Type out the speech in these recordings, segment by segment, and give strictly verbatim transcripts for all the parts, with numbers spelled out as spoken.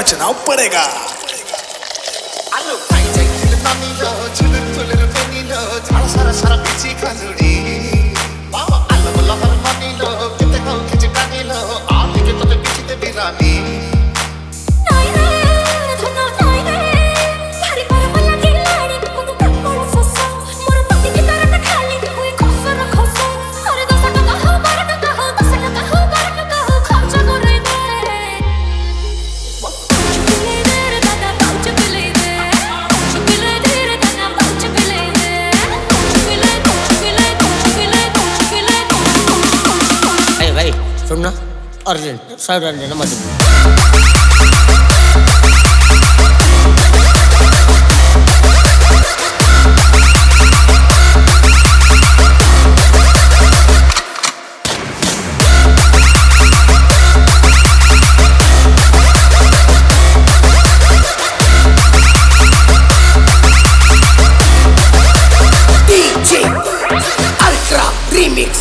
नचना पड़ेगा। सुनना urgent side रहने देना मत। DJ ultra remix.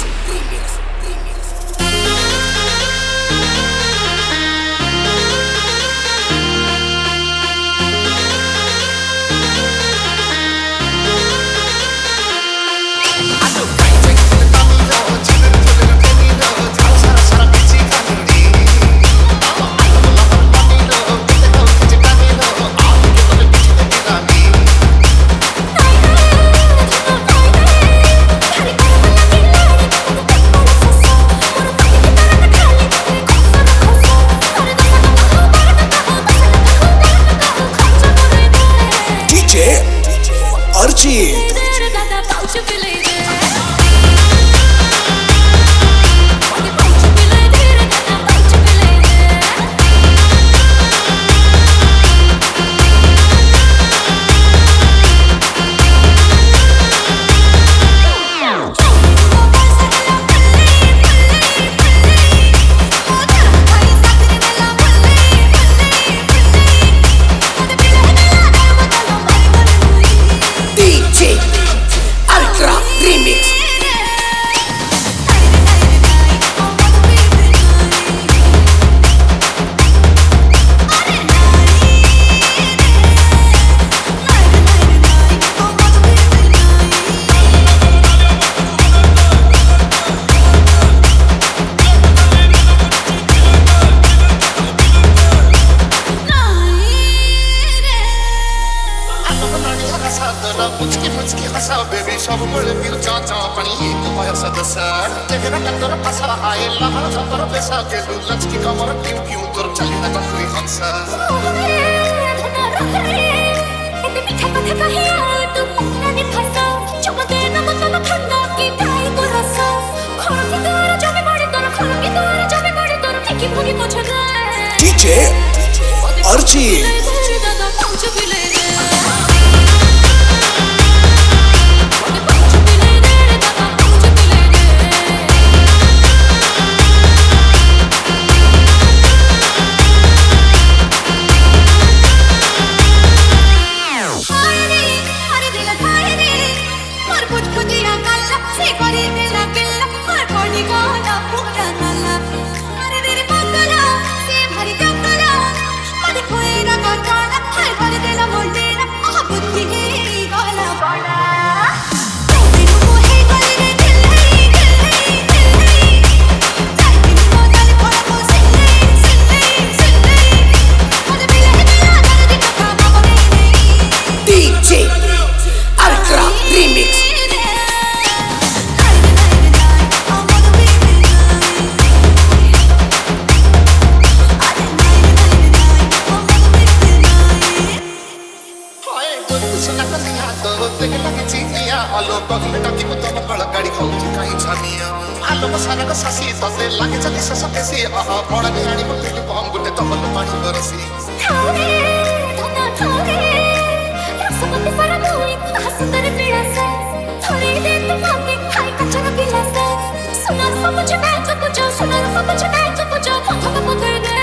Archie baby shop bole pir cha cha pani ek paya sadasa tekna kantor phasa hai lahar satar pesa ke du lachki kamar piu piu tor chali na koi hansa ete mitha katha kahiya tu mukna ne phasa chumade na matala khanda ki tai ko rasa khor ki dara jabe bade tor khor ki dara jabe bade tor tiki puri pochha DJ Archie आलो मसाला का ससी तसे लागे चली ससके से आहा बड़ा बिहारी मते के बम गुटे तमल पानी बरसी थारे धना थारे रसमते सारा मोई हसंदर पीड़ा से थोड़ी देर तो मांगे हाय कचरा पिला से सुना सब कुछ मैं तो कुछ सुना सब कुछ मैं तो कुछ माथा का पकड़ दे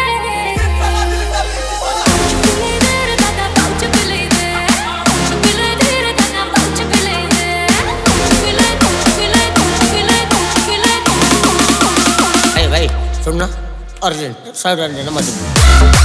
सुनना अर्जेंट साइड रहने देना मत।